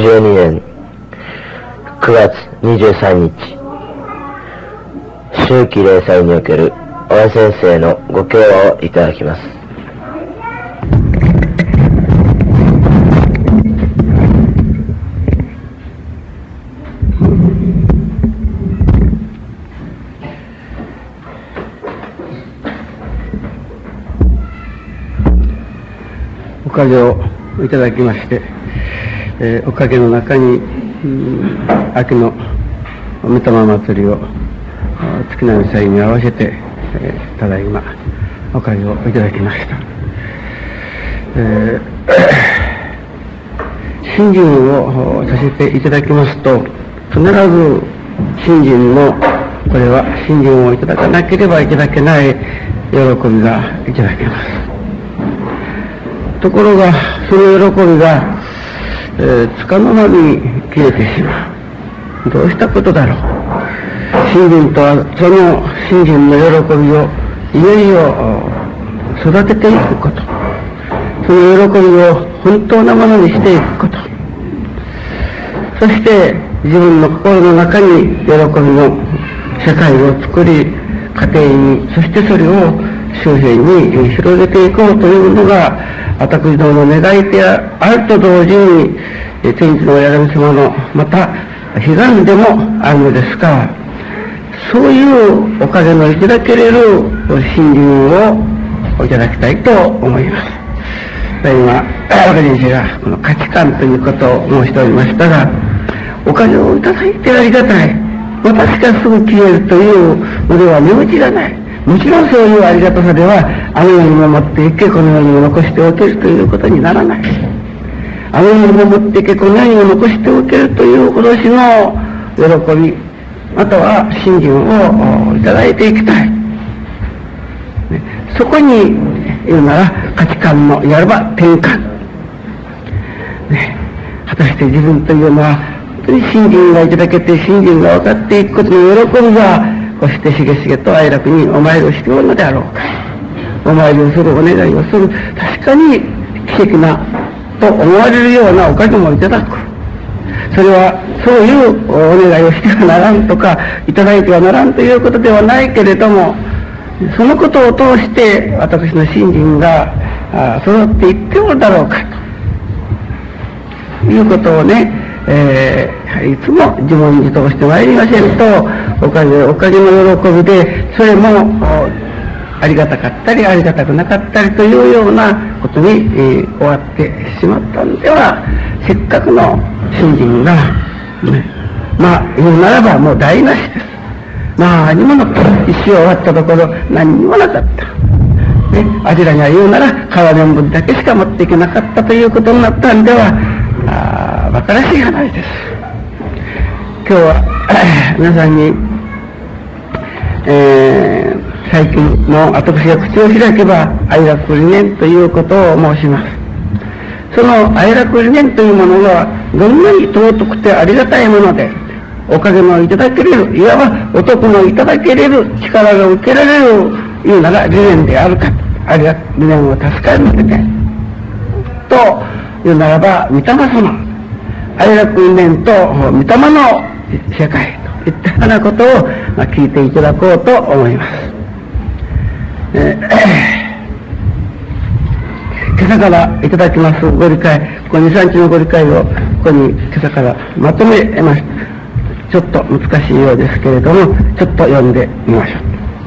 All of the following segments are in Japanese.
年9月23日、秋季例祭における大江先生のご教話をいただきます。 おかげをいただきまして、おかげの中に、秋の御霊祭りを月並祭に合わせて、ただいまおかげをいただきました。信心をさせていただきますと、必ず信心のこれは信心をいただかなければいただけない喜びがいただけます。ところがその喜びが、つかの間に消えてしまう。どうしたことだろう。信心とはその信心の喜びをいよいよ育てていくこと、その喜びを本当なものにしていくこと、そして自分の心の中に喜びの世界を作り、家庭に、そしてそれを周辺に広げていこうというのが私どもの願いであると同時に、天一の親神様のまた悲願でもあるのですから、そういうおかげのいただけれる信心をいただきたいと思います。今、若先生がこの価値観ということを申しておりましたが、おかげをいただいてありがたい。私がすぐ消えるというのでは値打ちがない。もちろんそういうありがたさでは、あの世にも持っていけ、この世にも残しておけるということにならない。あの世にも持っていけ、この世にも残しておけるという今年の喜び、または信心をいただいていきたい。そこに言うなら価値観のいわば転換。果たして自分というのは本当に信心がいただけて、信心が分かっていくことの喜びが、そしてしげしげと哀楽にお参りをしておるのであろうか。お参りをする、お願いをする、確かに奇跡なと思われるようなおかげもいただく。それはそういうお願いをしてはならんとか、いただいてはならんということではないけれども、そのことを通して私の信心が育っていっておるだろうかということをね、いつも自問自答してまいりませんと、おかげの喜びで、それもありがたかったりありがたくなかったりというようなことに、終わってしまったんでは、せっかくの信心が、まあ言うならばもう台無しです。何もなかった。一生終わったところ何にもなかった。あちらには言うなら川念仏だけしか持っていけなかったということになったんでは、馬鹿らしい話です。今日は皆さんに、最近の私が口を開けば哀楽理念ということを申します。その哀楽理念というものはどんなに尊くてありがたいもので、おかげのいただけれる、いわばお得のいただけれる、力が受けられるいうなら理念であるか、あるいは理念を助かる理念というならば、御霊様、哀楽理念と御霊の世界といったようなことを聞いていただこうと思います。今朝からいただきますご理解、この 2,3 日のご理解をここに今朝からまとめました。ちょっと難しいようですけれども、ちょっと読んでみましょう。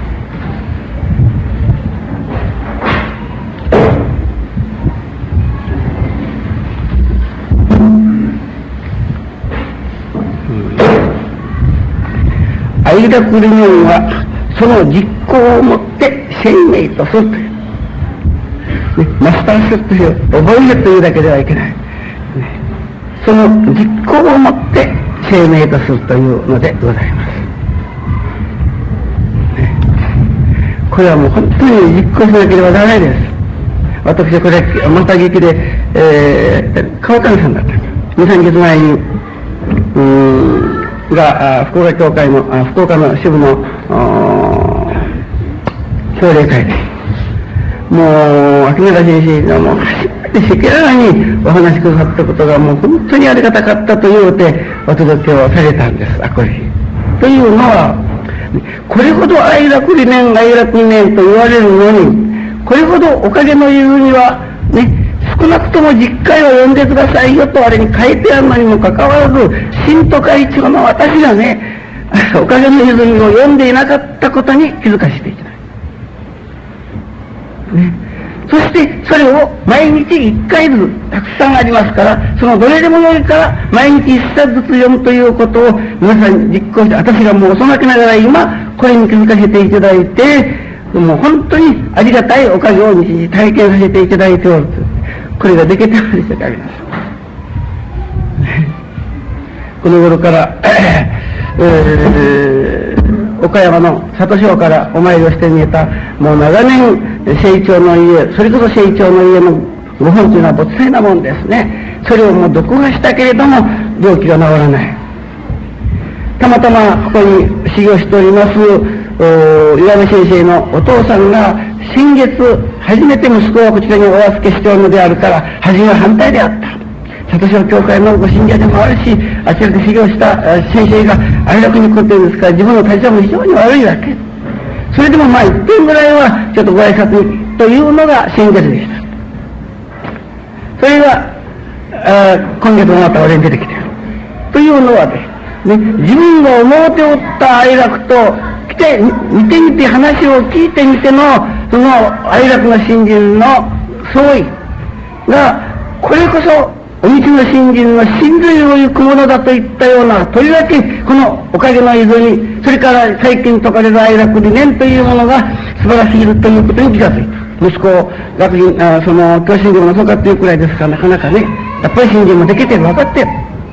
哀楽理念はその実行をもって生命とするという、マスターするという、覚えるというだけではいけない、その実行をもって生命とするというのでございます。これはもう本当に実行しなければならないです。私はこれまた劇で、川上さんだった。2、3日前に福岡教会の福岡の支部の奨励会で、もう秋永先生がもう走っで赤裸々にお話しくださったことがもう本当にありがたかったというてお届けをされたんです。これというのは、これほど愛楽理念愛楽理念と言われるのに、これほどおかげのゆずにはね、少なくとも10回は読んでくださいよとあれに書いてあるのにもかかわらず、新都会長の私がね、おかげのゆずにを読んでいなかったことに気づかせていただく。ね。そしてそれを毎日1回ずつたくさんありますから、そのどれでもよいから毎日1冊ずつ読むということを皆さんに実行して、私がもう遅まきながら今これに気づかせていただいて、もう本当にありがたいおかげを日々体験させていただいておると、これができておるでしょうか、皆さん。この頃から岡山の里庄からお参りをしてみえた、もう長年成長の家、それこそ成長の家のご本というのは没細なもんですね。それをもう読破したけれども病気が治らない。たまたまここに修行しております岩見先生のお父さんが先月初めて息子をこちらにお預けしておるのであるから、初めは反対であった。里庄教会のご信者でもあるし、あちらで修行した先生が愛楽に来るというんですから、自分の体調も非常に悪いわけ。それでもまあ一点ぐらいはちょっとご挨拶にというのが先月でした。それが今月のまた俺に出てきているというのはですね、自分が思うておった愛楽と来て見てみて話を聞いてみてのその愛楽の信心の相違が、これこそお道の信心の真髄を行くものだといったような、とりわけこのおかげの泉、それから最近説かれる愛楽理念というものが素晴らしいということに気がついた。息子を学院その教師信心もそうかっていうくらいですから、なかなかねやっぱり信心もできてる、分かってる。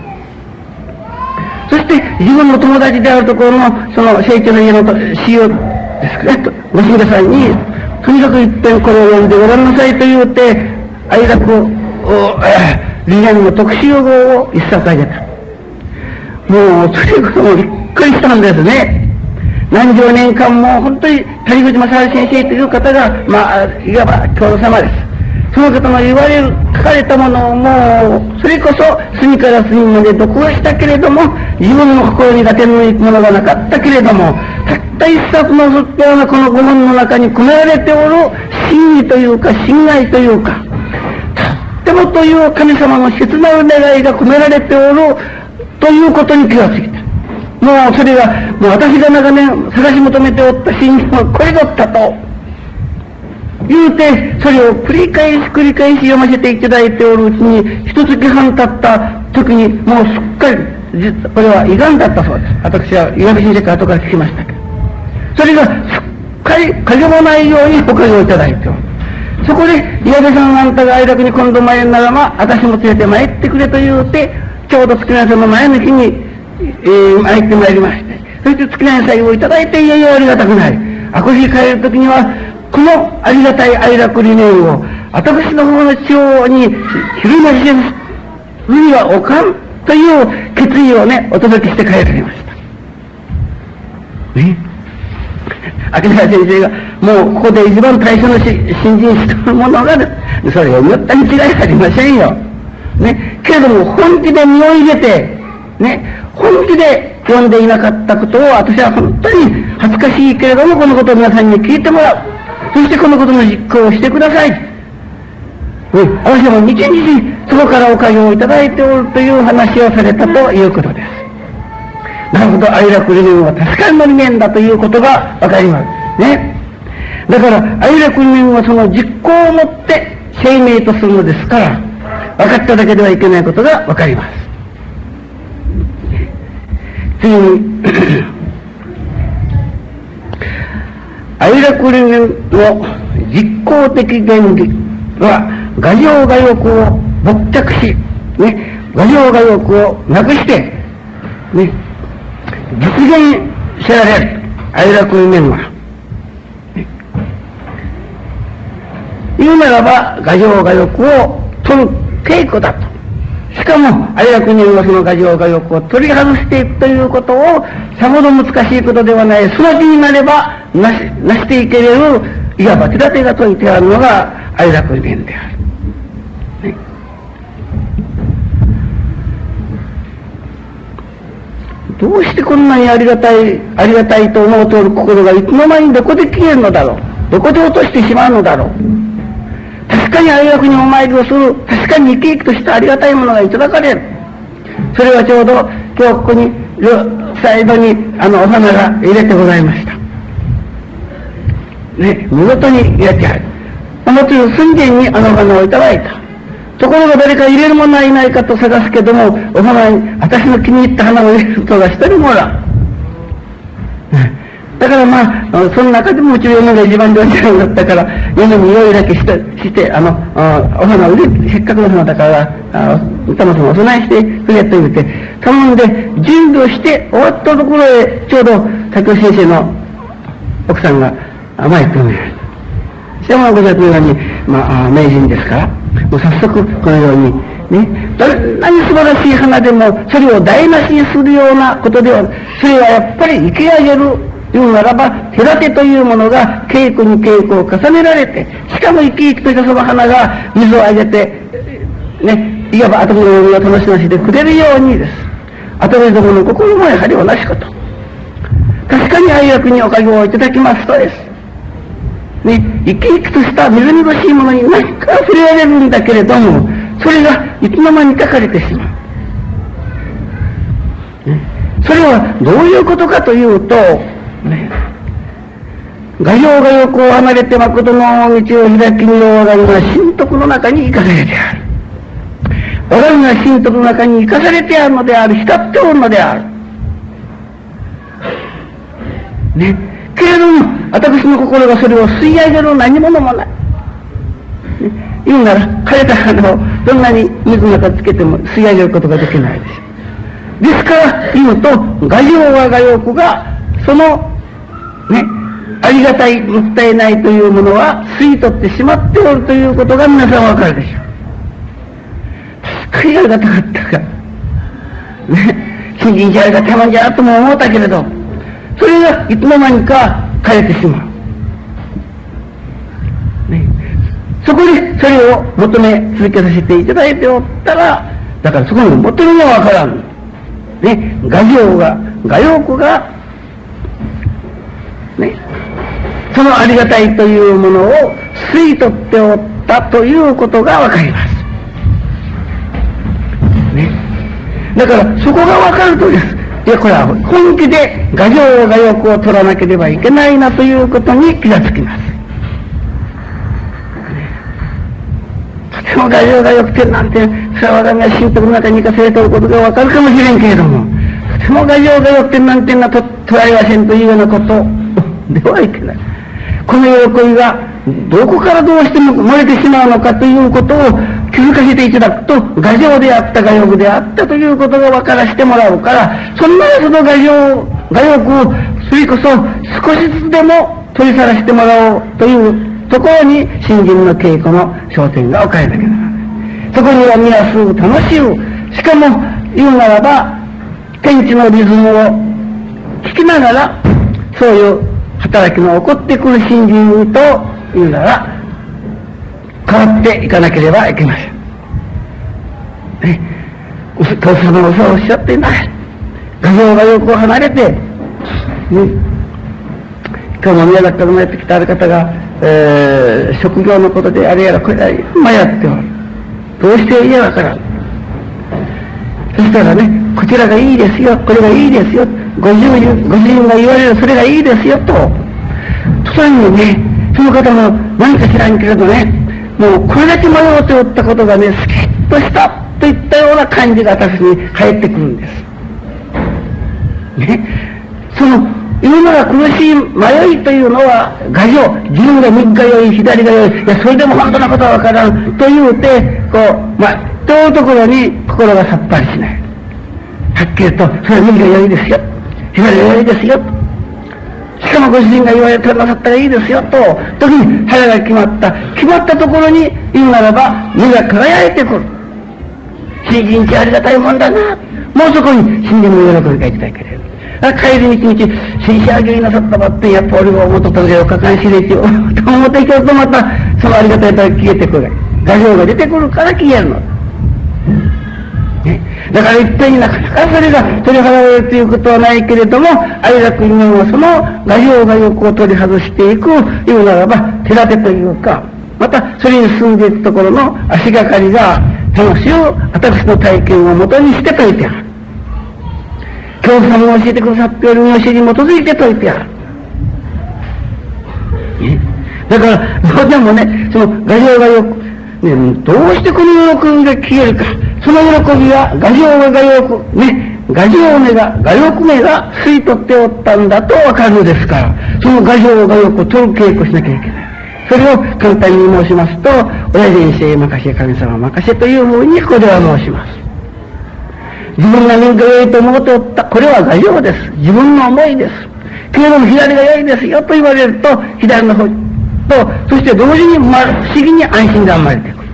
そして自分の友達であるところのその成長の家の師匠ですかね、ご信者さんにとにかく一遍これを読んでごらんなさいと言うて愛楽を理念の特集号を一冊あげた。もうそれこそもびっくりしたんですね。何十年間も本当に谷口正治先生という方がいわば教祖様です。その方の言われる書かれたものをもうそれこそ隅から隅まで読破したけれども、自分の心に合点のいくものがなかったけれども、たった一冊の仏教のこの御門の中に込められておる真理というか信愛というか、とてもという神様の切なる願いが込められておるということに気がついた。もうそれがもう私が長年探し求めておった真理はこれだったと言うて、それを繰り返し読ませていただいておるうちに、一月半経った時にもうすっかりこれは胃がんだったそうです。私は岩見先生から後から聞きましたけど、それがすっかり影もないようにおかげをいただいておる。そこで岩部さん、あんたが愛楽に今度参るならば私も連れて参ってくれと言うて、ちょうど月内さんの前の日に、参ってまいりまして、そして月内祭をいただいて、いよいよありがたくなり、あこし帰る時にはこのありがたい愛楽理念を私の方の地方に昼間してにはおかんという決意をねお届けして帰られましたね。秋田先生がもうここで一番最初の新人しているものがそれを思ったに違いありませんよ、ね、けれども本気で身を入れてね、本気で読んでいなかったことを私は本当に恥ずかしいけれどもこのことを皆さんに聞いてもらう、そしてこのことの実行をしてください、私はもう日々そこからおかげをいただいておるという話をされたということです。なるほど、愛楽理念は確かな理念だということがわかりますね。だから愛楽理念はその実行をもって生命とするのですから、分かっただけではいけないことがわかります。次に愛楽理念の実行的原理は我情我欲を没着し、ね、我情我欲をなくして、ね、実現せられる愛楽理念は、言うならば我情我欲を取る稽古だと。しかも愛楽理念はその我情我欲を取り外していくということをさほど難しいことではない、その気になればなしていけれるいわば手立てが解いてあるのが愛楽理念である。 どうしてこんなにありがたいと思うとおる心がいつの間にどこで消えるのだろう。どこで落としてしまうのだろう。確かにありがくにお参りをする。確かに生き生きとしたありがたいものがいただかれる。それはちょうど今日ここにサイドにお花が入れてございました。ね、見事に入れてある。表の寸前にお花をいただいた。ところが誰か入れる者はいないかと探すけども、お花に私の気に入った花を入れる人が一人もおらん。だからその中でもうちの嫁が一番上手だったから、嫁に用意だけして、お花を入れて、せっかくの花だから、歌もお供えしてくれと言って、頼んで準備をして終わったところへ、ちょうど竹尾先生の奥さんが前へ来るのや。してもご説明に、名人ですから、もう早速このように、ね、どんなに素晴らしい花でも、それを台無しにするようなことでは、それはやっぱり生け上げる、言うならば、隔てというものが稽古に稽古を重ねられて、しかも生き生きとしたその花が水をあげて、ね、いわば後の海を楽しませてくれるようにです。後のどもの心もやはり同じこと。確かに愛楽におかげをいただきますとです。ね、生き生きとしたみずみずしいものに何か触れられるんだけれども、それがいつの間にかかれてしまう。ね、それはどういうことかというと、ね、画用が横を離れて誠の道を開き見よう我が身が神徳の中に生かされてある。我が身が神徳の中に生かされてあるのである。浸っておるのである。ね。けれども、私の心がそれを吸い上げる何者もない。ね、言うなら、枯れた花をどんなに水の中つけても吸い上げることができないでしょ。ですから言うと、画用は画用が、その、ね、ありがたい、もったいないというものは吸い取ってしまっておるということが皆さんわかるでしょう。確かにありがたかったが、ね、新人者ありがたいもんじゃなとも思ったけれど、それがいつの間にか枯れてしまう。ね、そこでそれを求め続けさせていただいておったら、だからそこに求めがわからん。ね、画用が、画用句が、ね、そのありがたいというものを吸い取っておったということがわかります。ね、だからそこがわかるとです。いや、これは本気で画用画欲を取らなければいけないなということに気がつきます。とても画用画欲ってなんて、それは我が身は神徳の中に生かされておることがわかるかもしれんけれども、とても画用画欲ってなんてなと捉えはせんというようなことではいけない。この喜びがどこからどうしても漏れてしまうのかということを気づかせていただくと、画用であった画欲であったということが分からせてもらうから、そんなその画欲をそれこそ少しずつでも取り去らせてもらおうというところに新人の稽古の焦点が置かれなきゃならない。そこには皆すぐ楽しゅう、しかも言うならば天地のリズムを聞きながら、そういう働きの起こってくる新人というなら変わっていかなければいけません。ね、当初の嘘をおっしゃっていない。画像がよく離れて、ね、今日も宮崎からもやってきたある方が、職業のことであれやらこれやら今やっておる。どうしていいやわからん。そしたらね、こちらがいいですよ、これがいいですよ、ご主人が言われるそれがいいですよと、途端にね、その方も何か知らんけれどね、もうこれだけ迷うておったことがね、スキッとしたといったような感じが私に入ってくるんです。ね、その世の中苦しい迷いというのは画像、自分が右が良い左が良い、いやそれでも本当のことはわからんと言うてこうというところに心がさっぱりしない。はっきりとそれは右が良いですよ、左が良いですよ、しかもご主人が言われてなさったらいいですよと時に腹が決まったところに言うならば目が輝いてくる。新人ってありがたいもんだな。もうそこに新人の喜びがいただければ、帰り道新仕上げになさったばってやっぱ俺が元とげをかかんしれてよと思っていけると、またそのありがたいと消えてくる。画像が出てくるから消えるの、ね、 だから一体になかなかそれが取り払われるということはないけれども、愛楽人間はその画情が欲を取り外していくいうならば、手立てというか、またそれに進んでいくところの足がかりが、楽しを私の体験をもとにして説いてある。教祖さんが教えてくださっている教えに基づいて説いてある。だから、どうでもね、その画情が欲、ね、どうしてこの喜びが消えるか。その喜びは画情が画欲、ね、画情目が、画欲目が吸い取っておったんだとわかるのですから、その画情画欲を取る稽古しなきゃいけない。それを簡単に申しますと、親先生任せ、神様任せというふうにここでは申します。自分が何か良いと思っておった、これは画情です。自分の思いです。けれども左が良いですよと言われると、左の方と、そして同時に不思議に安心が生まれてくる。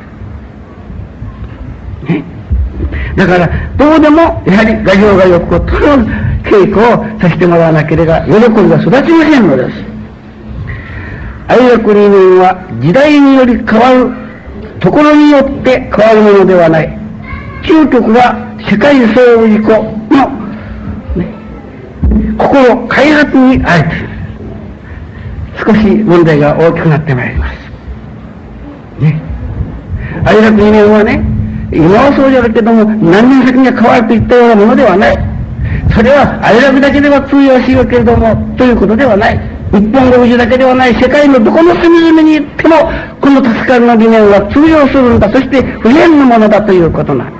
ね。だから、どうでも、やはり画情が欲を取る稽古をさせてもらわなければ、喜びが育ちませんのです。愛楽理念は時代により変わる、ところによって変わるものではない。究極は世界総自己の、ね、心開発にあるという。少し問題が大きくなってまいります。ね。愛楽理念はね、今はそうじゃなけども、何年先には変わるといったようなものではない。それは愛楽だけでは通用しようけれども、ということではない。日本語宇だけではない、世界のどこの隅々に行っても、この助かるの理念は通用するんだ。そして不変のものだということなんです。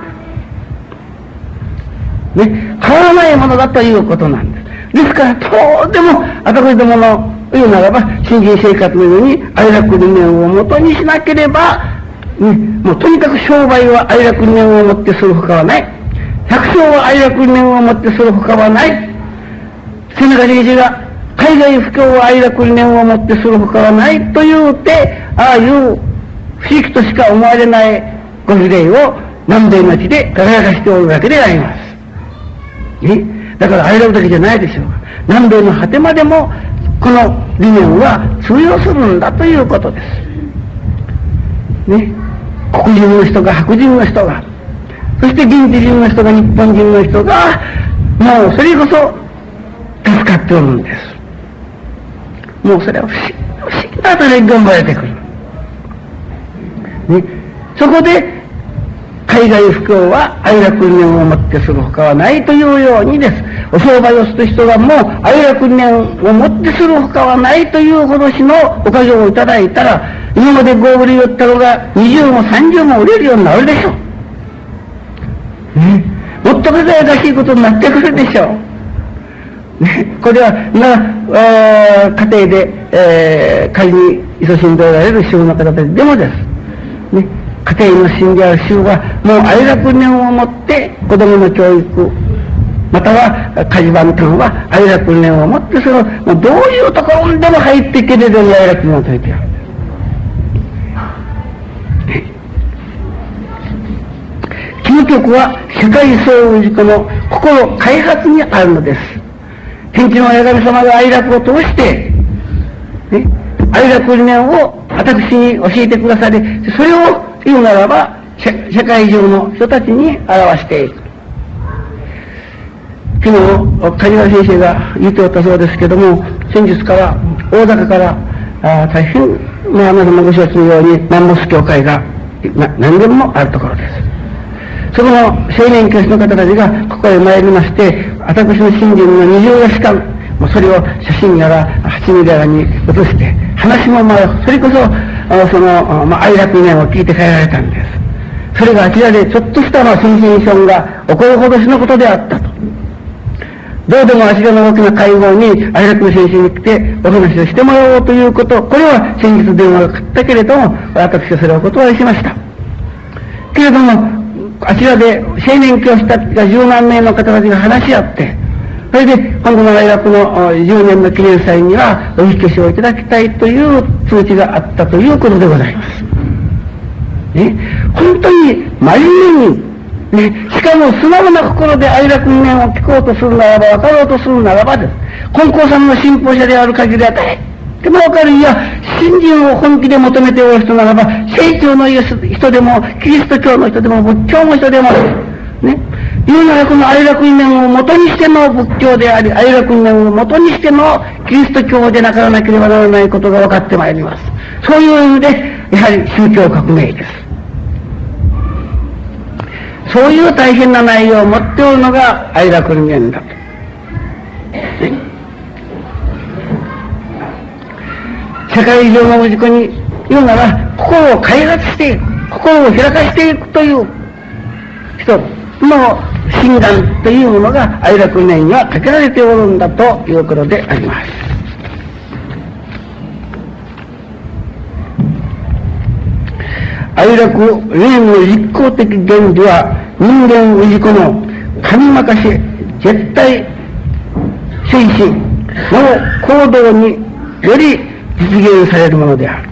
ね。変わらないものだということなんです。ですから、とても、私どもの言うならば、新人生活のように愛楽理念をもとにしなければ、ね、もうとにかく商売は愛楽理念をもってするほかはない。百姓は愛楽理念をもってするほかはない。背中先生が、海外布教は愛楽理念をもってするほかはないと言うて、ああいう不思議としか思われないご事例を南米の地で輝かしておるわけであります。ね。だから愛楽だけじゃないでしょう。南米の果てまでもこの理念は通用するんだということです。ね。黒人の人が白人の人が、そして現地人の人が日本人の人が、もうそれこそ助かっておるんです。もうそれは不思議な働きが生まれてくる。ね。そこで、海外布教は愛楽理念をもってするほかはないというようにです。お商売をする人がもう愛楽理念をもってするほかはないというほどしのおかげをいただいたら、今まで5売り寄ったのが20も30も売れるようになるでしょう。ね。もっと輝かしいことになってくるでしょう。ね、これは家庭で、仮に勤しんでおられる主婦の方たちでもです。ね、家庭の信者主婦はもう愛楽理念を持って子供の教育、または家事番担は愛楽理念を持ってそのもうどういうところにでも入っていけれるように愛楽理念を説いてやる。究極は世界総自己の心開発にあるのです。天地の親神様が愛楽を通して、ね、愛楽理念を私に教えてくださり、それを言うならば、世界中の人たちに表していく。昨日、梶原先生が言っておったそうですけども、先日から、大阪から、大変、皆様ご承知のように、マンモス教会が何年もあるところです。そこの青年教師の方たちがここへ参りまして、私の信心の20日間、もうそれを写真やら8ミリやらに写して、話もそれこそ、愛楽理念を聞いて帰られたんです。それがあちらでちょっとしたセンセーションが起こるほどしのことであったと。どうでもあちらの大きな会合に愛楽の先生に来てお話をしてもらおうということ、これは先日電話がかかったけれども、私はそれをお断りしました。けれども、あちらで青年教師たちが十何名の方たちが話し合って、それで今度の愛楽の10年の記念祭にはお引きしをいただきたいという通知があったということでございます。ね、本当に真面目に、ね、しかも素直な心で愛楽理念を聞こうとするならば、分かろうとするならばです。金光さんの信奉者である限りは誰でも分かる。いや、信心を本気で求めておる人ならば、聖教の人でも、キリスト教の人でも、仏教の人でも、ね、 言うならこの愛楽理念を元にしての仏教であり、愛楽理念を元にしてのキリスト教でなからなければならないことが分かってまいります。そういう意味で、やはり宗教革命です。そういう大変な内容を持っておるのが愛楽理念だと。世界中の氏子に言うなら、心を開発していく、心を開かしていくという人の心願というものが愛楽理念にはかけられておるんだということであります。愛楽理念の実効的原理は、人間氏子の神任せ絶対精神の行動により実現されるものである。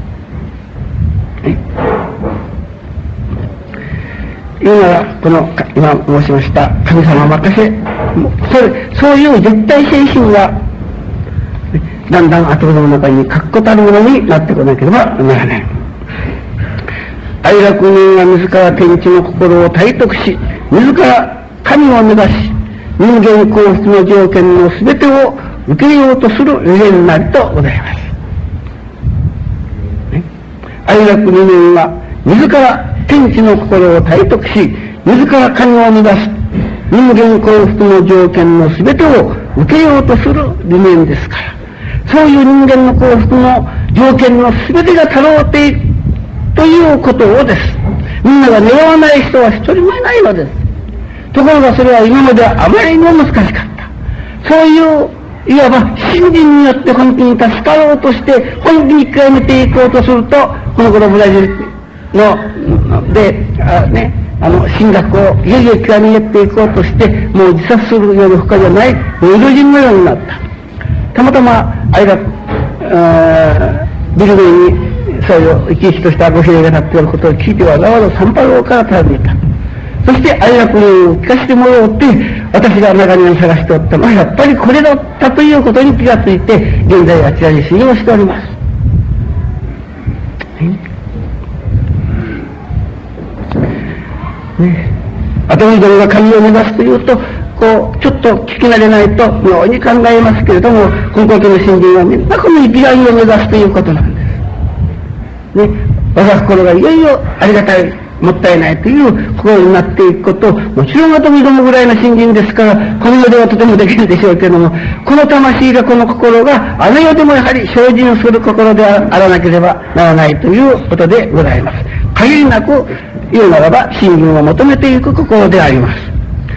言うなら、この今申しました神様任せ、そういう絶対精神がだんだん後の中に確固たるものになってこなければならない。愛楽人は自ら天地の心を体得し、自ら神を目指し、人間幸福の条件の全てを受けようとする理念なりとございます。愛楽理念は自ら天地の心を体得し、自ら神を目指す、人間幸福の条件の全てを受けようとする理念ですから、そういう人間の幸福の条件の全てがたろうていくということをです。みんなが願わない人は一人もいないのです。ところがそれは今まではあまりにも難しかった。そういういわば信心によって本気に助かろうとして本気に極めていこうとすると、この頃ブラジルので神学をいよいよ極めていこうとして、もう自殺するような他じゃない無料人のようになった。たまたま愛楽ビルデにそういう生き生きとしたご兵がなっていることを聞いてわざわざ三波楼から訪ねた。そして愛楽を聞かせてもらおうって、私が長年探しておったのはやっぱりこれだったということに気がついて、現在あちらに修行しております。頭にどれが神を目指すというと、こうちょっと聞き慣れないと妙に考えますけれども、根高家の信心はみんなこの生きがいを目指すということなんです。我が心がいよいよありがたい、もったいないという心になっていくことを、もちろん私どもぐらいの信心ですから、この世ではとてもできるでしょうけれども、この魂が、この心が、あの世でもやはり精進する心であらなければならないということでございます。限りなく言うならば、信心を求めていく心であります。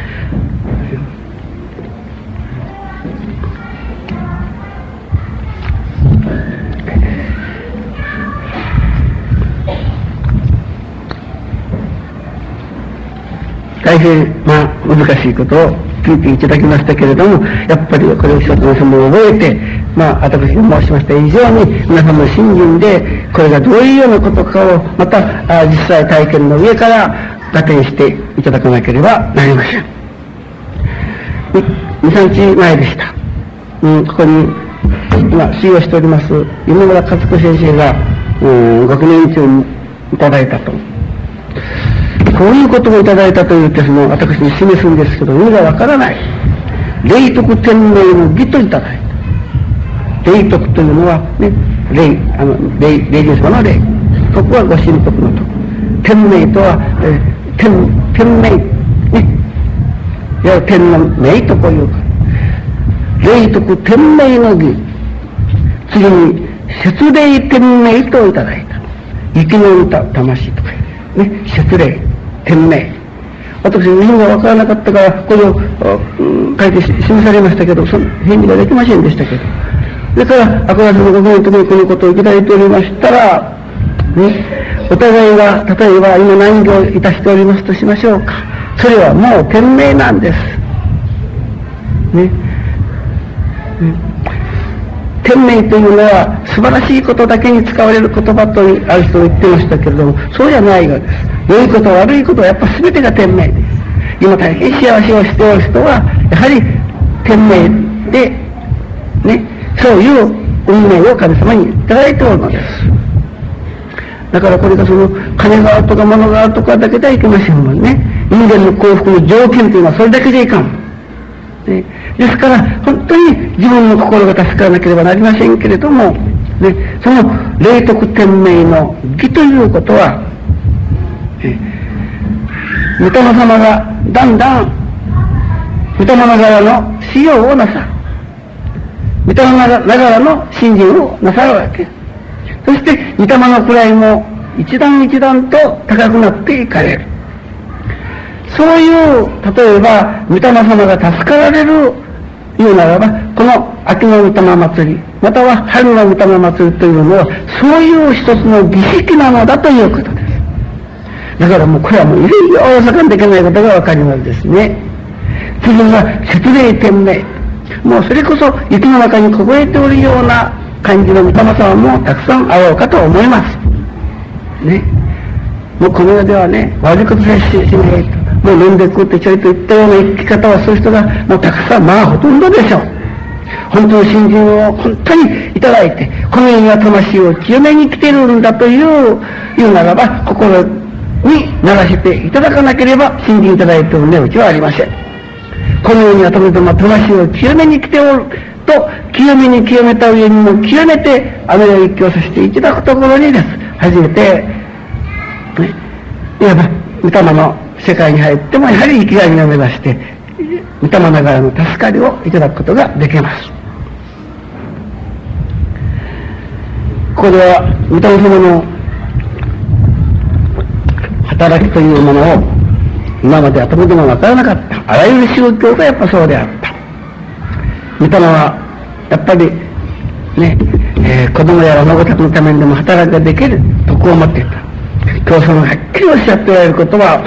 大変難しいことを聞いていただきましたけれども、やっぱりこれを一つのものを覚えて、私が申しました以上に皆さんの信心でこれがどういうようなことかをまた実際体験の上から打点していただかなければなりません。2、3日前でした。ここに今修行しております夢村勝子先生がご記念中にいただいたと。こういうことをいただいたという私に示すんですけど、意味がわからない。霊徳天命の義といただいた。霊徳というのはね、霊人様の霊。徳はご神徳の徳。天命とは、天命。ね。いや、天の命とこういうか。霊徳天命の義。次に、節霊天命といただいた。生きの魂とかね、節霊。天命。私、日本が分からなかったから、これを書いて示されましたけど、その返事ができませんでしたけど。それから、赤川さんのごコメントにこのことをいただいておりましたら、ね、お互いが、例えば今何行いたしておりますとしましょうか。それはもう天命なんです。ね。天命というのは素晴らしいことだけに使われる言葉とある人が言ってましたけれども、そうじゃないようです。良いこと悪いことはやっぱ全てが天命です。今大変幸せをしておる人はやはり天命でね、そういう運命を神様にいただいておるのです。 だからこれがその金があるとか物があるとかだけではいけませんもんね。人間の幸福の条件というのはそれだけでいかん。ね、ですから本当に自分の心が助からなければなりませんけれども、ね、その霊徳天命の義ということは、御霊様がだんだん御霊ながらの使用をなさる。御霊ながらの信心をなさるわけ。そして御霊の位も一段一段と高くなっていかれる。そういう、例えば御霊様が助かられる言うならば、この秋の御霊祭り、または春の御霊祭りというのは、そういう一つの儀式なのだということです。だからもうこれはもういろいろ大阪にできないことがわかりますですね。次は節霊天命。もうそれこそ雪の中に凍えておるような感じの御霊様もたくさん会おうかと思います。ね。もうこの世ではね、悪いことさえしないと。もう飲んで食ってちょいといったような生き方はそういう人がもうたくさん、まあほとんどでしょう。本当の信心を本当にいただいて、この世には魂を清めに来ているんだというならば、心にならしていただかなければ信心いただいている値打ちはありません。この世にはとめども魂を清めに来ておると、清めに清めた上にも清めてあの世を一挙させていただくところにです。初めて、ね、いわば御霊の世界に入ってもやはり生きがいを目指して御霊ながらの助かりをいただくことができます。ここでは御霊様の働きというものを今まではとてもわからなかった。あらゆる宗教がやっぱそうであった。御霊はやっぱりね、子供やら孫たちのためにでも働きができる徳を持っていた。今日そのはっきりおっしゃっておられることは、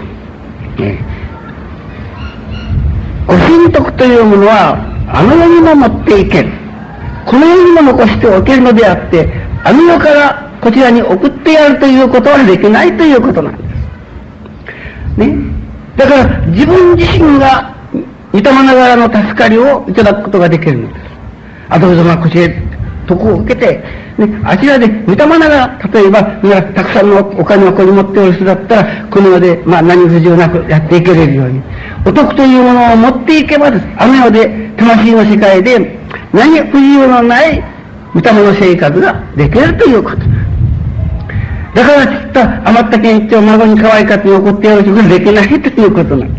ご神徳というものはあの世にも持っていける。この世にも残しておけるのであって、あの世からこちらに送ってやるということはできないということなんです。ね。だから自分自身が御霊ながらの助かりをいただくことができるのです。後ほどこちらへ徳を受けて、ね、あちらで御霊ながら、例えばたくさんのお金をここに持っておる人だったら、この世で何不自由なくやっていけれるように、お徳というものを持っていけばです。あの世で魂の世界で何不自由のない御霊の生活ができるということ。だからきっと余った健一を孫に可愛かって送ってやることができないということなんです。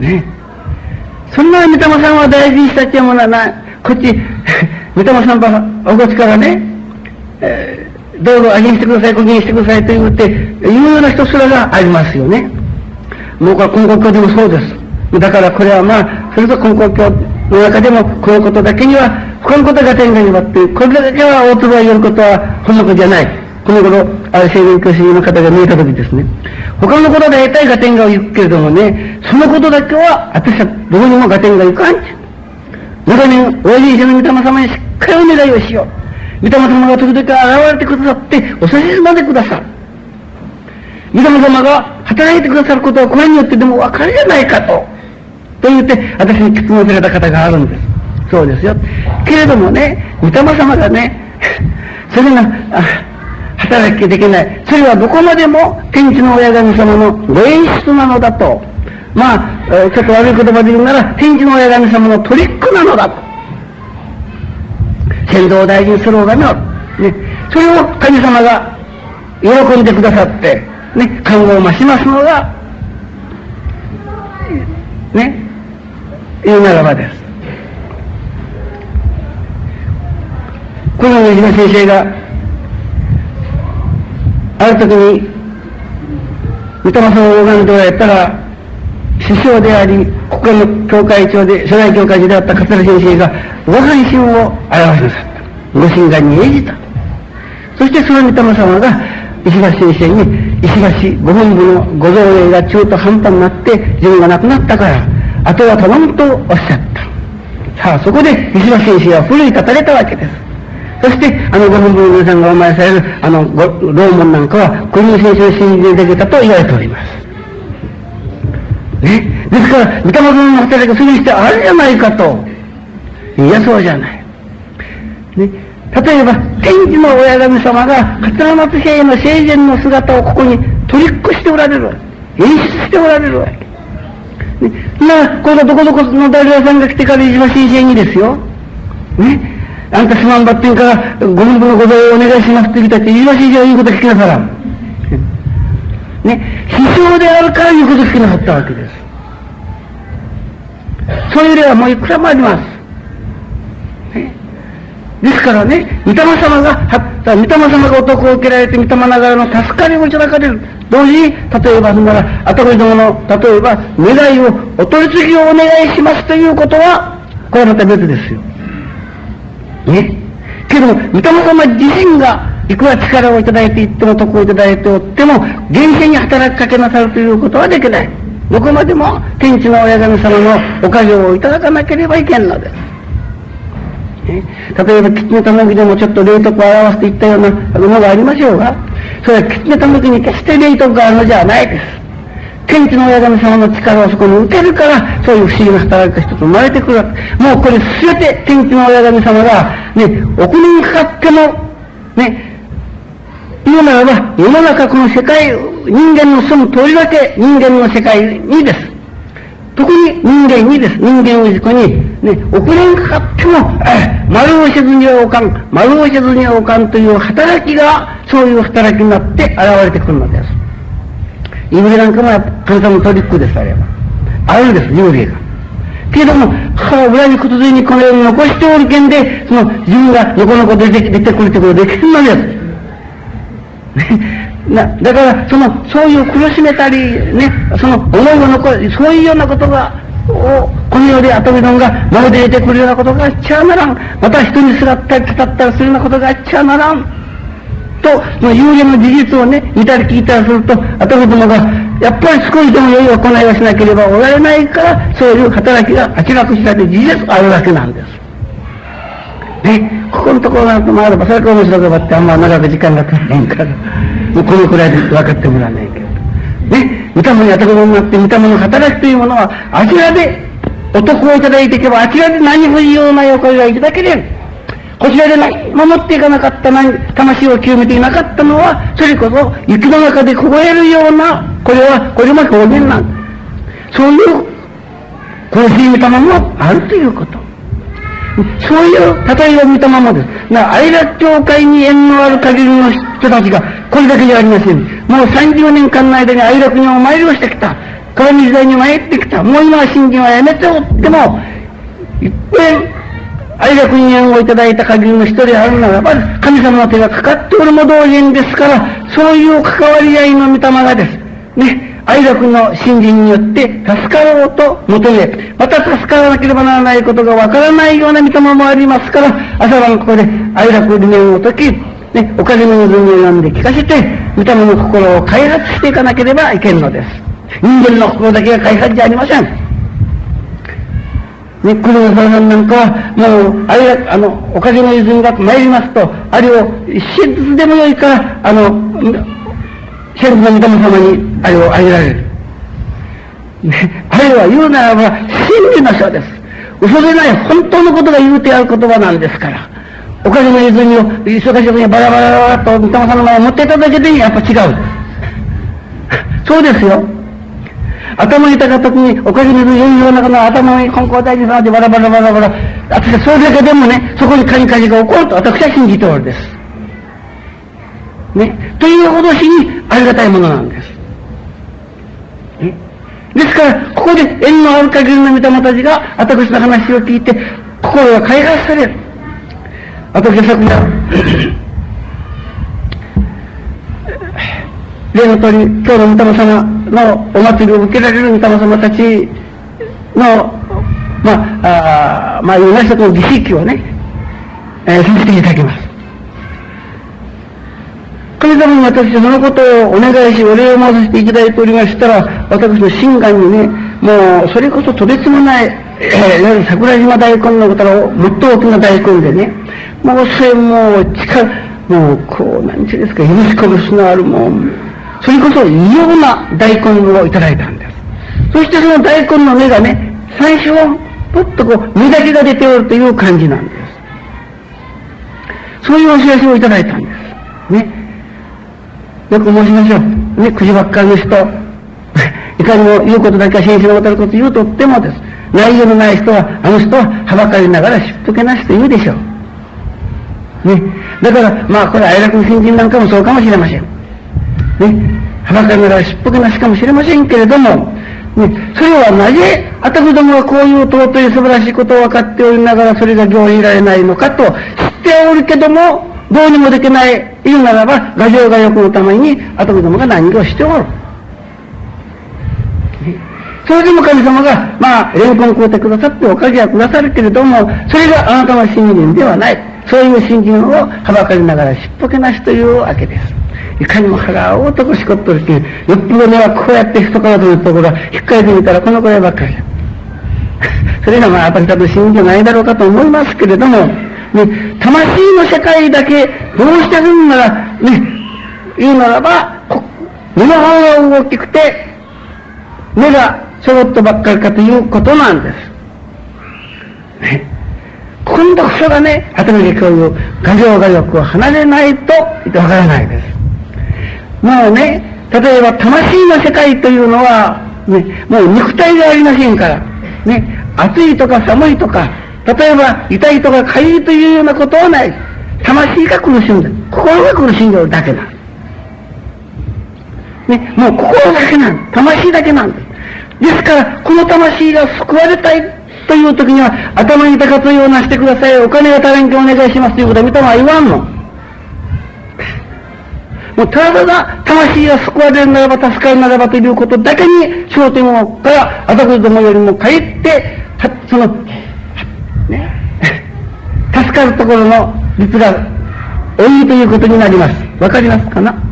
ね。そんな御霊さんは大事にしたっていうものはない。こっち、御霊さんはおこちからね、どうぞ味にしてください、こぎにしてくださいと言って言うような人すらがありますよね。もうこれ根高教でもそうです。だからこれはそれと根高教の中でもこのことだけには他のことが天下にはって、これだけは大粒が言うことは本のことじゃない。この頃青年教師の方が見えた時ですね、他のことで得たい合点が行くけれどもね、そのことだけは私はどこにも合点が行かんち。中に親父一緒の御霊様にしっかりお願いをしよう。御霊様が時々現れてくださってお指しまでくださる。御霊様が働いてくださることはこれによってでも分かるじゃないかと言って私に質問された方があるんです。そうですよ。けれどもね、御霊様がねそれが働きできない。それはどこまでも天地の親神様のご演出なのだと。ちょっと悪い言葉で言うなら、天地の親神様のトリックなのだと。先導を大事にするお神は、ね、それを神様が喜んでくださって、ね、感動を増しますのが、ね、言うならばです。この吉野先生が、ある時に、御霊様を拝んでおられたら、師匠であり、ここの教会長で、初代教会長であった桂先生が、ご半身を表しなさった。ご神願に応じた。そしてその御霊様が、石橋先生に、石橋ご本部のご造営が中途半端になって、自分が亡くなったから、あとは頼むとおっしゃった。さあ、そこで石橋先生は奮い立たれたわけです。そして、ご本部の皆さんがお前される、老門なんかは、小泉先生を信じてできたと言われております。ね。ですから、御霊様の働きがそれにしてあるじゃないかと。いや、そうじゃない。ね。 例えば、天地の親神様が、桂松平の聖人の姿をここに取り越しておられるわけ。演出しておられるわけ。ね、これがどこどこの大霊さんが来てから石橋先生にですよ。ね。あんたすまんばってんから、ご分のご罪をお願いしますって言ったって、石橋先生は言うこと聞きなさらん。ね。秘書であるから言うこと聞きなさったわけです。そういう例はもういくらもあります。ね。ですからね、御霊様が男を受けられて御霊ながらの助かりをいただかれる。同時に、例えば、そんなら、後子どもの、例えば、願いを、お取り次ぎをお願いしますということは、これはまた別ですよ。ね。けども、御霊様自身が、いくら力をいただいていっても、徳をいただいておっても、厳正に働きかけなさるということはできない。どこまでも、天地の親神様のおかげをいただかなければいけんのです。例えば、狐たまきでもちょっと霊徳を表すといったようなものがありましょうが、それは狐たまきに決して霊徳があるのじゃないです。天地の親神様の力をそこに受けるから、そういう不思議な働きが一つ生まれてくるわけ。もうこれ全て天地の親神様が、ね、億年かかっても、ね、言うならば、世の中この世界、人間の住む通りだけ人間の世界にです。特に人間にです。人間をこに、ね、億年かかっても、丸をせずにはおかん、丸をせずにはおかんという働きが、そういう働きになって現れてくるのです。幽霊なんかも神様のトリックです、あれは。あるんです、幽霊が。けれども、裏にことずにこのように残しておるけんで、その自分がのこのこ出てくるってことができるのです。だから、そういう苦しめたり、ね、その思いを残る、そういうようなことが、この世で後見どんがまるで出てくるようなことがあっちゃならん。また人にすがったり語ったりするようなことがあっちゃならん。と、その幽霊の事実をね、見たり聞いたりすると、後見どもが、やっぱり少しでも良い行いをしなければおられないから、そういう働きが明らかにされて事実あるわけなんです。ね、ここのところがまだそれから面白くばってあんま長く時間が経ってんから、もうこのくらいで分かってもらわないけど。ね、御霊に後子になって御霊の働きというものは、あちらでお得をいただいていけば、あちらで何不自由な横がいただければ、こちらで何も守っていかなかった、魂を清めていなかったのは、それこそ雪の中で凍えるような、これも表現なんだ。そういう、こういう御霊もあるということ。そういう例えを見たままです。愛楽教会に縁のある限りの人たちが、これだけじゃありません。もう30年間の間に愛楽にお参りをしてきた。鏡時代に参ってきた。もう今は信心はやめておっても、いっぺん、愛楽に縁をいただいた限りの人であるならば、神様の手がかかっておるも同然ですから、そういう関わり合いの御霊がです。ね。愛楽の信心によって助かろうと求め、また助からなければならないことがわからないような御霊もありますから、朝晩ここで愛楽理念を解き、ね、おかげの望みを読んで聞かせて、御霊の心を開発していかなければいけんのです。人間の心だけが開発じゃありません。ね、黒のさんなんかは、もう、おかげの泉が参りますと、あれを一節ずつでもよいから、先祖の御霊様にあれをあげられる。ね、あれは言うならば真理の書です。嘘でない本当のことが言うてある言葉なんですから。おかげの泉を忙しい時にバラバラバラと御霊様の前に持っていただけでやっぱ違う。そうですよ。頭にいたか時におかげの泉の中の頭に金光大臣様でバラバラバラバラ。私はそれだけでもね、そこにカニカニが起こると私は信じておるです。ね。というほどしにありがたいものなんです。ね。ですから、ここで縁のある限りの御霊たちが、私の話を聞いて、心が開発される。私は昨夜、例の通り、今日の御霊様のお祭りを受けられる御霊様たちの、いろんな人の儀式をね、させていただきます。神様に私はそのことをお願いし、お礼を申させていただいておりましたら、私の心眼にね、もうそれこそとてつもない、いわゆる桜島大根のことのもっと大きな大根でね、もうそれもうもうこう、なんていうんですか、許しこぶすのあるもん、それこそ異様な大根をいただいたんです。そしてその大根の芽がね、最初はぽっとこう、芽だけが出ておるという感じなんです。 そういうお知らせをいただいたんです。ね。よく申しましょう。ね、口ばっかりの人、いかにも言うことだけは真摯なことのこと言うとってもです。内容のない人は、あの人ははばかりながらしっぽけなしと言うでしょう。ね。だから、まあ、これは哀楽の新人なんかもそうかもしれません。ね。はばかりながらしっぽけなしかもしれませんけれども、ね、それはなぜ、あたくどもがこういう尊い素晴らしいことを分かっておりながら、それが行じられないのかと知っておるけども、どうにもできない、言うならば、牙城が欲のために、あたくどもが何をしておる。それでも神様が、まあ、蓮根を買うてくださっておかげはくださるけれども、それがあなたの信心ではない。そういう信心をはばかりながらしっぽけなしというわけです。いかにも腹を男しこっとるし、よっぽど目はこうやって人からというところは、引っかえてみたらこのくらいばっかりだ。それがまあ、私たちの信心じゃないだろうかと思いますけれども、ね、魂の世界だけ、どうしてるんなら、ね、言うならば、目の方が大きくて、目がちょろっとばっかりかということなんです。ね、今度こそがね、頭でこういう牙城が欲を離れないとわからないです。もうね、例えば魂の世界というのは、ね、もう肉体がありませんから、ね、暑いとか寒いとか、例えば痛いとか痒いというようなことはない。魂が苦しんでる。心が苦しんでるだけなんです。ね、もう心だけなんです。魂だけなんです。ですから、この魂が救われたいという時には、頭に高つようなしてください。お金が足りんけお願いしますということは見たまは言わんの。もうただが魂が救われるならば助かるならばということだけに焦点をからあたくどもよりもかえってそのね助かるところの率が多いということになります。わかりますかな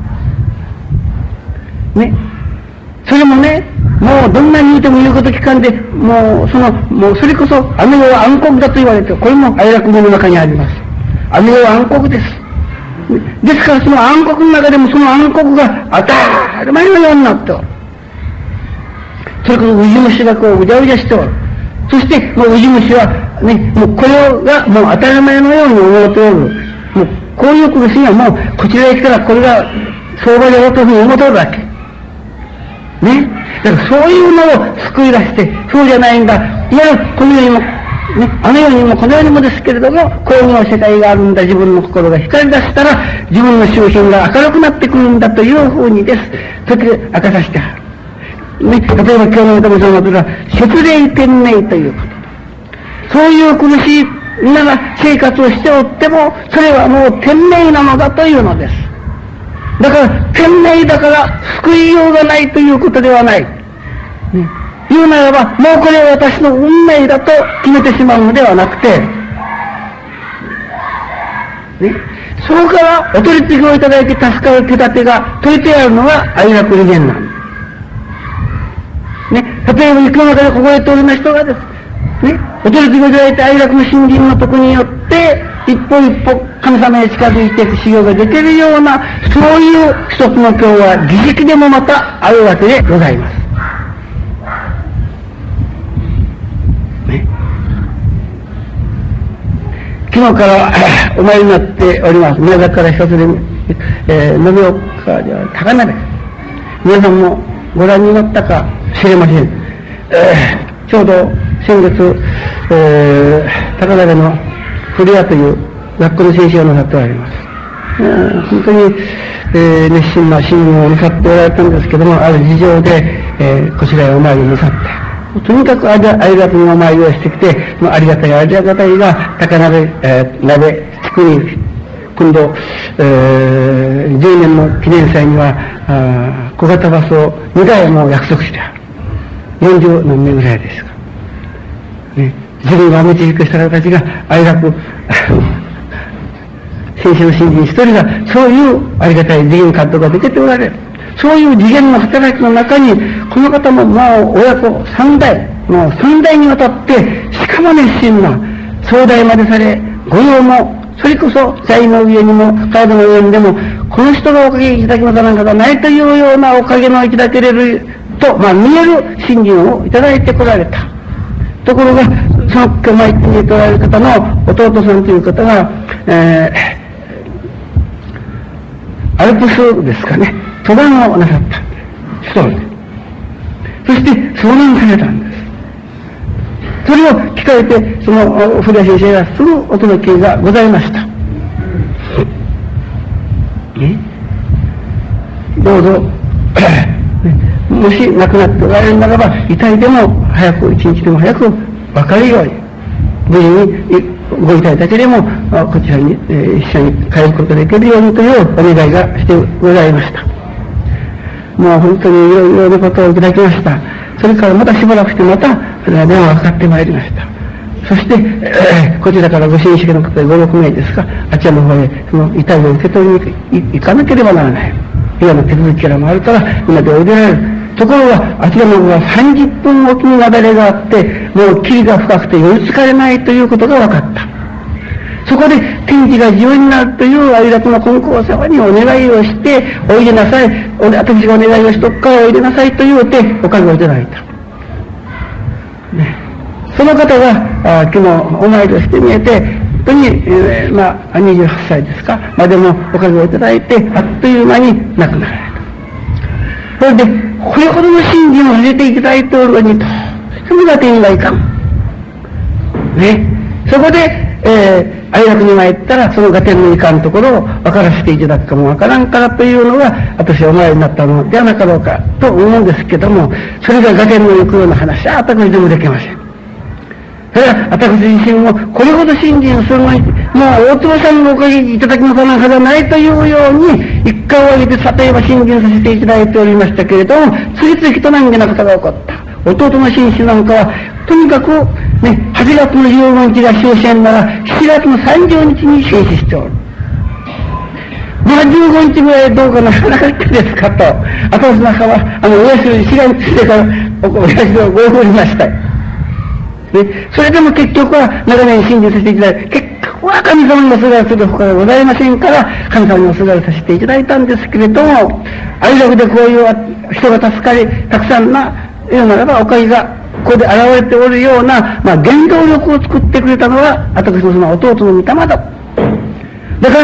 ね。それもね、もうどんなに言うても言うこと聞かんで、もうそれこそあの世は暗黒だと言われて、これも哀楽語の中にあります。あの世は暗黒です。ですからその暗黒の中でもその暗黒が当たり前のようになっておる。それこそウジ虫がこううじゃうじゃしておる。そしてもうウジ虫はね、もうこれがもう当たり前のように思っておる。もうこういう苦しみはもうこちらへ来たらこれが相場であるというふうに思っておるわけ。ね。だからそういうのを救い出して、そうじゃないんだ。いわゆるこの世にもね、あの世にもこの世にもですけれども、こういうの世界があるんだ、自分の心が光り出したら、自分の修品が明るくなってくるんだというふうにです、時々明かさせてある。ね、例えば今日のお玉様というのは、節霊天命ということ。そういう苦しいなが生活をしておっても、それはもう天命なのだというのです。だから、天命だから救いようがないということではない。ね、言うならば、もうこれは私の運命だと決めてしまうのではなくて、ね、そこからお取り次ぎをいただいて助かる手立てが解いてあるのが哀楽理言なんです。ね、例えば雪の中で凍えておりな人がです。ね、お取り次ぎをいただいて哀楽の信心の徳によって、一歩一歩神様へ近づいていく修行ができるような、そういう一つの今日は儀式でもまたあるわけでございます。ね、昨日からお参りになっております。宮崎から一つで、延岡では高鍋。皆さんもご覧になったか知れません。ちょうど先月、高鍋の古谷という学校の先生をなさっておられます。本当に、熱心な信用をなさっておられたんですけども、ある事情で、こちらへお参りなさって、とにかくありがたいお参りをしてきて、ありがたいが高鍋、鍋作り、今度、10年の記念祭には小型バスを2台も約束してある。40何名ぐらいですか。ね、自分が導く人たちが哀楽先生の信心一人がそういうありがたい次元監督ができておられる。そういう次元の働きの中にこの方ももう親子3代もう3代にわたってしかも熱心な総代までされ、御用もそれこそ財の上にも体の上にでもこの人がおかげいただきまさなんかがないというようなおかげのいただけれると、見える信心をいただいてこられた。ところがその今日参っておられる方の弟さんという方が、 アルプスですかね、登山をなさったんです。そうです。そして遭難されたんです。それを聞かれて、その古谷先生がすぐお届けがございました。どうぞもし亡くなっておられるならば、遺体でも早く、一日でも早く分かるように、無事にご遺体だけでもこちらに、一緒に帰ることができるようにというお願いがしてございました。もう本当にいろいろなことをいただきました。それからまたしばらくしてまたそれが電話がかかってまいりました。そして、こちらからご親戚の方で5、6名ですか、あちらの方へその遺体を受け取りに行かなければならない。今の手続きからもあるから今でおいでられる。ところがあちらの方は30分おきに雪崩があって、もう霧が深くて寄りつかれないということが分かった。そこで天気が自由になるという有楽の金光様にお願いをして、おいでなさい、私がお願いをしとくからおいでなさいと言うておかげをいただいた。ね、その方が昨日お参りをしてみえて、本当に、28歳ですか、でもおかげをいただいて、あっという間に亡くなられた。それで、これほどの信心をさせていただいておるのに、どうしても合点がいかん。ね。そこで、愛楽に参ったら、その合点のいかんところを分からせていただくかも分からんからというのが、私はお前になったのではなかろうかと思うんですけども、それが合点の行くような話は私でもできません。それは私自身もこれほど信心するのに、もう大坪さんのおかげいただきまさなんかではないというように、一回を挙げて例えば信心させていただいておりましたけれども、次々と難儀なことが起こった。弟の紳士なんかは、とにかくね、8月の15日が終戦なら、7月の30日に戦死しておる。15日ぐらいどうかならなかったですかと、私なんかは、お休み、4月してからお休みをご送りました。それでも結局は長年信じさせていただいて、結局は神様におすがりするほかがございませんから、神様におすがりさせていただいたんですけれども、愛楽でこういう人が助かり、たくさんな、言うならばおかげがここで現れておるような、原動力を作ってくれたのは、私のその弟の御霊だ。だから、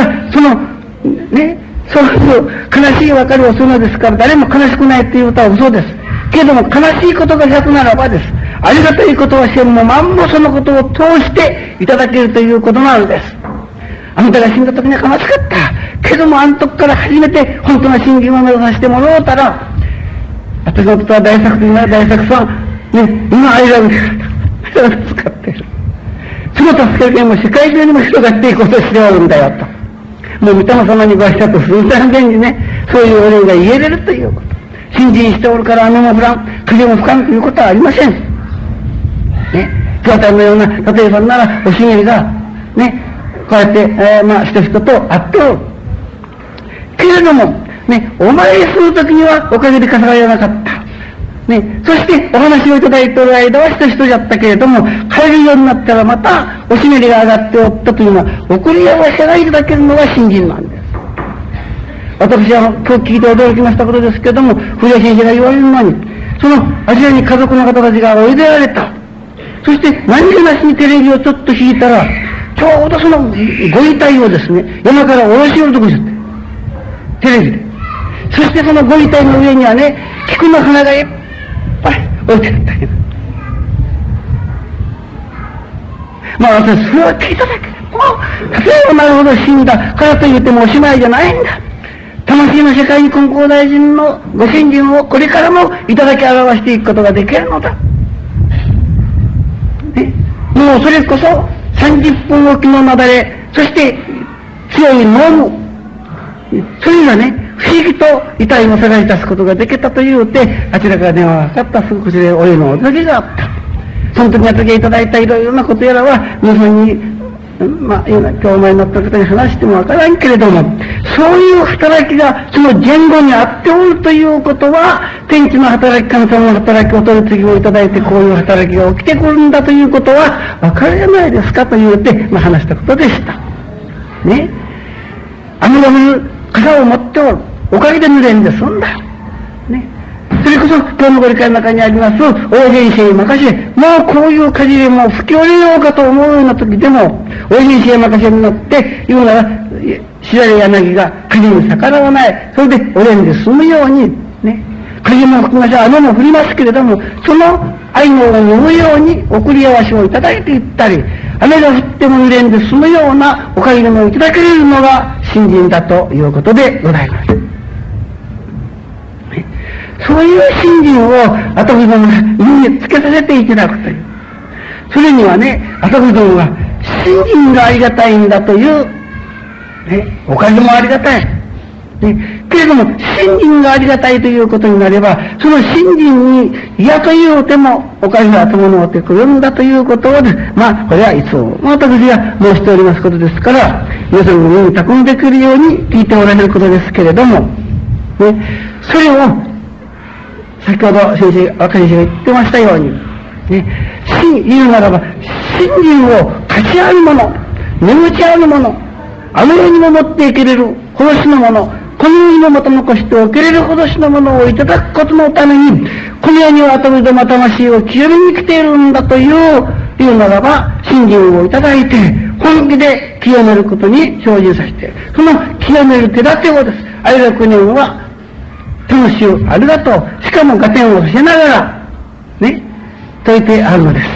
その、ね、そういう悲しい別れをするのですから、誰も悲しくないということは嘘です。けれども、悲しいことが100ならばです。ありがたいことは千も万もそのことを通していただけるということなんです。あなたが死んだ時には悲しかった。けども、あの時から初めて本当の信心を目指させてもらおうたら、私のことは大作とな大作さん、ね、今愛が受けた。それを使っている。その助ける権も世界中にも広がっていこうとしておるんだよと。もう御霊様にご挨拶するためにね、そういうお礼が言えれるということ。信心しておるから雨も降らん、風も吹かんということはありません。ね、今日のような、例えばなら、おしげりが、ね、こうやって、しとしとと会っておる。けれども、ね、お参りするときにはおかげで重ならなかった。ね、そしてお話をいただいておる間はしとしとじゃったけれども、帰るようになったらまたおしげりが上がっておったというのは、送り合わせがいただけるのが信心なんです。私は今日聞いて驚きましたことですけれども、古谷先生が言われるのに、そのあちらに家族の方たちがおいでられた。そして何気なしにテレビをちょっと引いたら、ちょうどそのご遺体をですね、山から下ろし寄るとこですって。テレビで。そしてそのご遺体の上にはね、菊の花がいっぱい置いてあったけど。私、それを聞いただけでもう、例えばなるほど死んだからと言ってもおしまいじゃないんだ。魂の世界に金光大臣のご信心をこれからもいただき表していくことができるのだ。ね、もうそれこそ30分おきの雪崩、そして強い濃霧、それがね、不思議と遺体を探し出すことができたというて、あちらから電話がかかったすぐこちらでお湯のおかげがあった。その時に私がいただいたいろいろなことやらは、皆さんに今日お前になった方に話してもわからんけれども、そういう働きがその前後にあっておるということは、天地の働き、神様の働きを取り次ぎをいただいて、こういう働きが起きてくるんだということはわかるじゃないですかと言うて、話したことでした。ね。雨が降る傘を持っておる。おかげで濡れんで済んだ。ね。 それこそ、今日のご理解の中にあります、大元氏へ任せ、もうこういうかじりも不況れようかと思うような時でも、大元氏へ任せになって言うなら、しだれ柳が風に逆らわない、それでおれんで済むように、ね、風も吹きましょう、雨も降りますけれども、その愛のを飲むように送り合わせをいただいていったり、雨が降っても濡れんで済むようなおかげもいただけるのが信心だということでございます。そういう信心を後藤どもが身につけさせていただくという。それにはね、後藤どもは信心がありがたいんだという、ね、おかげもありがたい。ね、けれども、信心がありがたいということになれば、その信心に嫌というてもおかげが後物をてくるんだということをです、まあ、これはいつも私が申しておりますことですから、皆さんの耳に巧んでくるように聞いておられることですけれども、ね、それを、先ほど若先生が言ってましたように、ね、言うならば、信心を勝ち合うもの、眠ち合うもの、あの世にも持っていけれるほどしのもの、この世にもまた残しておけれるほどしのものをいただくことのために、この世には後々ま魂を清めに来ているんだというならば、信心をいただいて、本気で清めることに精進させて、その清める手立てをです。愛楽年は、楽しゅうありがとう、しかも合点を教えながら、ね、説いてあるのです。